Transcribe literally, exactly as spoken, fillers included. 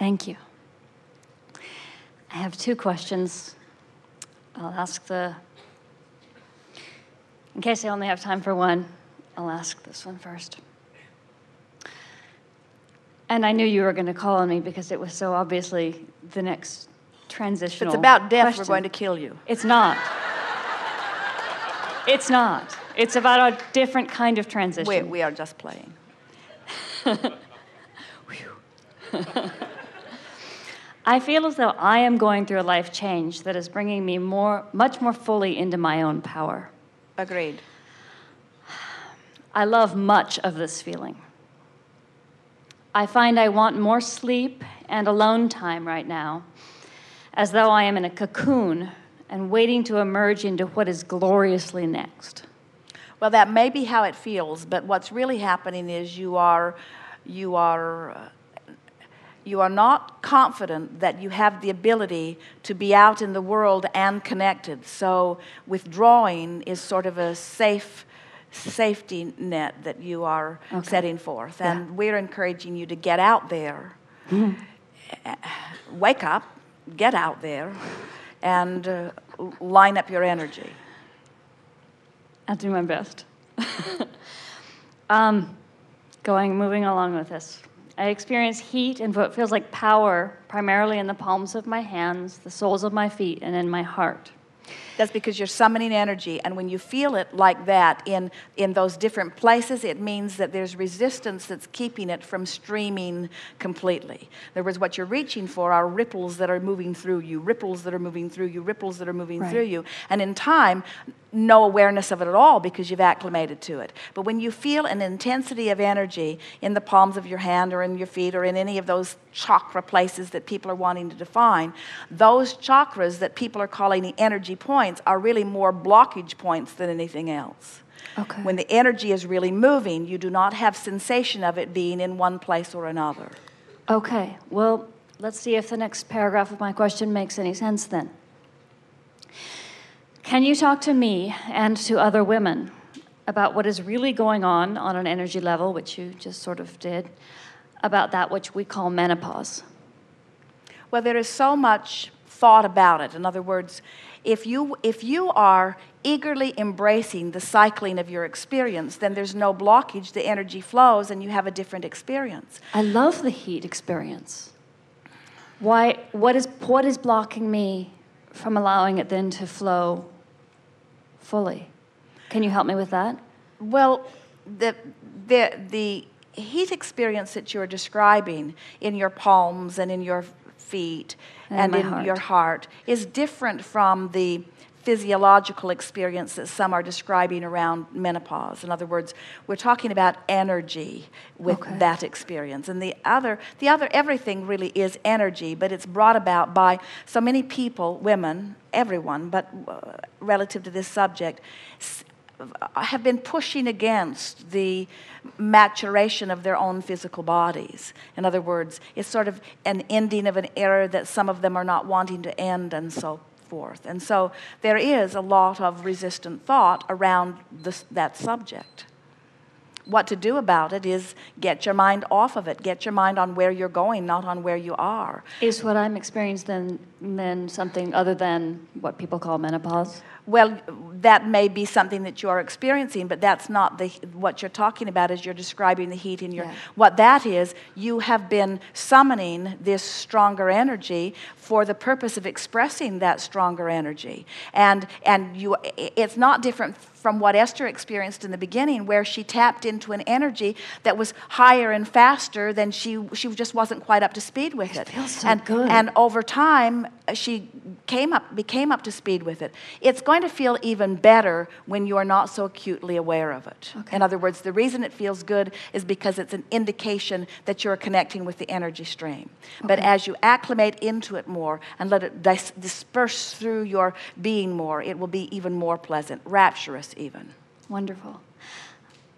Thank you. I have two questions. I'll ask the, in case I only have time for one, I'll ask this one first. And I knew you were going to call on me because it was so obviously the next transitional If it's about death, question. we're going to kill you. It's not. It's not. It's about a different kind of transition. We, we are just playing. I feel as though I am going through a life change that is bringing me more, much more fully into my own power. Agreed. I love much of this feeling. I find I want more sleep and alone time right now, as though I am in a cocoon and waiting to emerge into what is gloriously next. Well, that may be how it feels, but what's really happening is you are, you are, uh, you are not confident that you have the ability to be out in the world and connected. So withdrawing is sort of a safe safety net that you are okay. setting forth. And yeah. we're encouraging you to get out there, mm-hmm. wake up, get out there, and uh, line up your energy. I'll do my best. um, going, moving along with this. I experience heat and what feels like power, primarily in the palms of my hands, the soles of my feet, and in my heart. That's because you're summoning energy, and when you feel it like that in, in those different places, it means that there's resistance that's keeping it from streaming completely. In other words, what you're reaching for are ripples that are moving through you, ripples that are moving through you, ripples that are moving right. through you, and in time, no awareness of it at all because you've acclimated to it. But when you feel an intensity of energy in the palms of your hand or in your feet or in any of those chakra places that people are wanting to define, those chakras that people are calling the energy points are really more blockage points than anything else. Okay. When the energy is really moving, you do not have sensation of it being in one place or another. Okay, well, let's see if the next paragraph of my question makes any sense then. Can you talk to me and to other women about what is really going on on an energy level, which you just sort of did, about that which we call menopause? Well, there is so much thought about it. In other words, if you if you are eagerly embracing the cycling of your experience, then there's no blockage, the energy flows, and you have a different experience. I love the heat experience. Why? What is what is blocking me from allowing it then to flow fully? Can you help me with that? Well, the the the heat experience that you're describing in your palms and in your feet and, and in heart. your heart is different from the physiological experience that some are describing around menopause. In other words, we're talking about energy with okay. that experience. And the other, the other, everything really is energy, but it's brought about by so many people, women, everyone, but uh, relative to this subject, s- have been pushing against the maturation of their own physical bodies. In other words, it's sort of an ending of an era that some of them are not wanting to end and so forth. And so there is a lot of resistant thought around this, that subject. What to do about it is get your mind off of it. Get your mind on where you're going, not on where you are. Is what I'm experiencing then, then something other than what people call menopause? Well, that may be something that you are experiencing, but that's not the what you're talking about as you're describing the heat in your... Yeah. What that is, you have been summoning this stronger energy for the purpose of expressing that stronger energy. And, and you, it's not different from what Esther experienced in the beginning, where she tapped into an energy that was higher and faster than she she just wasn't quite up to speed with it. It feels so and, good. And over time, she came up became up to speed with it. It's going to feel even better when you are not so acutely aware of it. Okay. In other words, the reason it feels good is because it's an indication that you're connecting with the energy stream. Okay. But as you acclimate into it more and let it dis- disperse through your being more, it will be even more pleasant, rapturous even. Wonderful.